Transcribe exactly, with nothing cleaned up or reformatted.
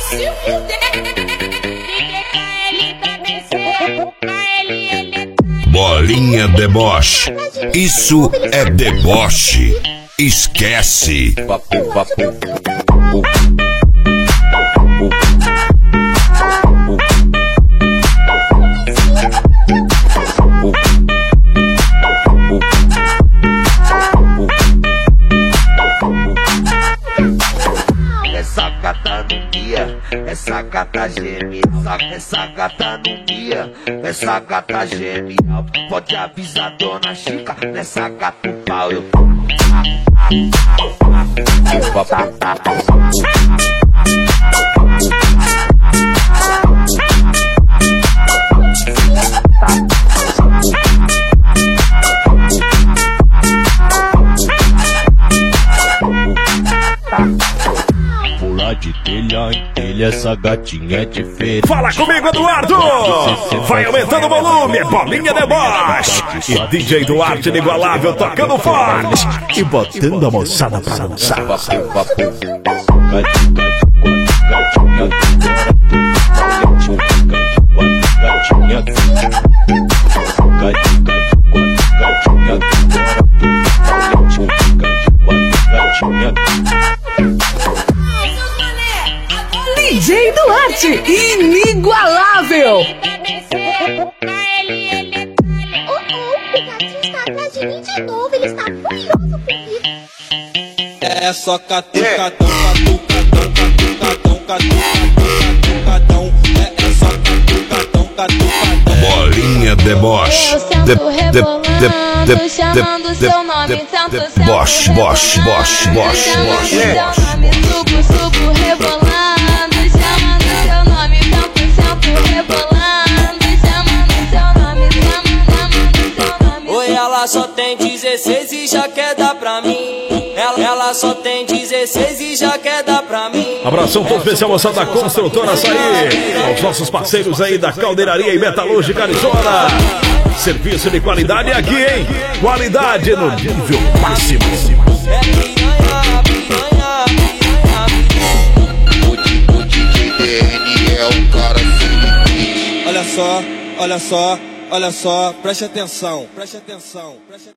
se fuder. Bolinha deboche, isso é deboche, esquece. Essa gata no guia, essa gata geme, essa gata no guia, essa gata geme. Pode avisar dona Chica, nessa gata o pau eu. De telha em telha, essa gatinha é diferente. Fala comigo, Eduardo! Vai aumentando o volume, Bolinha deboche. E D J Duarte inigualável tocando forte e botando a moçada pra dançar. D J Duarte, inigualável! É só catuca, catuca, catuca, catuca, catuca, é só catuca, catuca. Bolinha deboche, de, de, de, de, chamando seu nome, tanto seu boche, boche, boche, boche, boche. Subo, subo, rebolando, chamando seu nome, tanto sento rebolando, chamando seu nome, chamando seu nome. Oi, ela só tem dezesseis e já quer dar pra mim. Ela, ela só tem dezesseis e já quer dar pra mim. Abração todo especial, moçada da Construtora Açaí, aos nossos parceiros aí da Caldeiraria e Metalúrgica Arizona. Serviço de qualidade aqui, hein? Qualidade no nível máximo. É piranha, piranha, piranha. O D J D N é um cara assim. Olha só, olha só, olha só, preste atenção, preste atenção, preste atenção.